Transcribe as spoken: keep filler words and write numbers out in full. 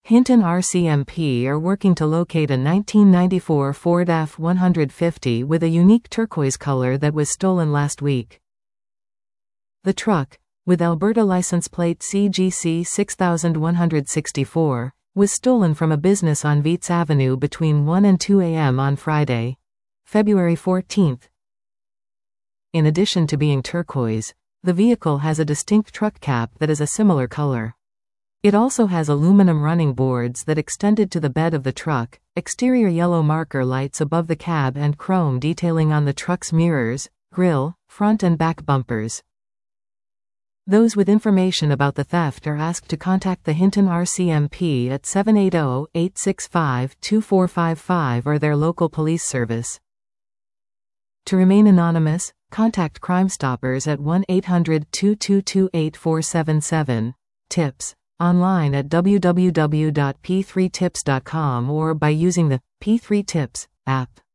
Hinton R C M P are working to locate a nineteen ninety-four Ford F one fifty with a unique turquoise color that was stolen last week. The truck, with Alberta license plate C G C six one six four, was stolen from a business on Vietz Avenue between one and two a m on Friday, February fourteenth. In addition to being turquoise, the vehicle has a distinct truck cap that is a similar color. It also has aluminum running boards that extended to the bed of the truck, exterior yellow marker lights above the cab and chrome detailing on the truck's mirrors, grille, front and back bumpers. Those with information about the theft are asked to contact the Hinton R C M P at seven eight zero, eight six five, two four five five or their local police service. To remain anonymous, contact Crime Stoppers at one eight hundred, two two two, eight four seven seven. Tips. Online at w w w dot p three tips dot com or by using the P three Tips app.